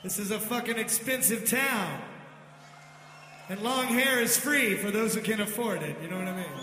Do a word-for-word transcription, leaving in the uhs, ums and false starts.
This is a fucking expensive town. And long hair is free for those who can afford it. You know what I mean?